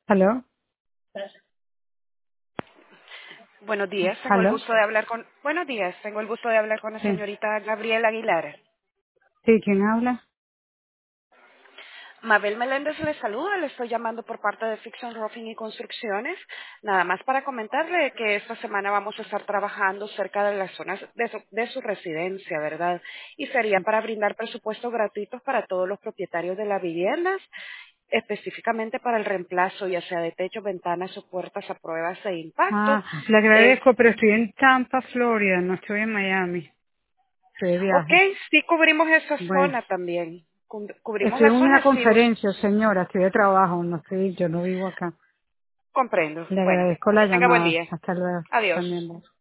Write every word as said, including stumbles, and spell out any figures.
¿Aló? Buenos días, tengo el ¿Aló? gusto de hablar con... Buenos días, tengo el gusto de hablar con la Sí. señorita Gabriela Aguilar. Sí, ¿quién habla? Mabel Meléndez le saluda, le estoy llamando por parte de Fiction Roofing y Construcciones, nada más para comentarle que esta semana vamos a estar trabajando cerca de las zonas de su, de su residencia, ¿verdad? Y sería para brindar presupuestos gratuitos para todos los propietarios de las viviendas, específicamente para el reemplazo, ya sea de techo, ventanas o puertas a pruebas de impacto. Ah, le Es agradezco, pero estoy en Tampa, Florida, no estoy en Miami. Estoy de Ok, viaje. sí cubrimos esa Bueno, zona también. Cu- Cubrimos estoy la en zona, una sí, us- conferencia, señora, estoy de trabajo, no estoy, yo no vivo acá. comprendo. Le Bueno, agradezco la que tenga buen llamada. día. Hasta luego. Adiós. También. Bye.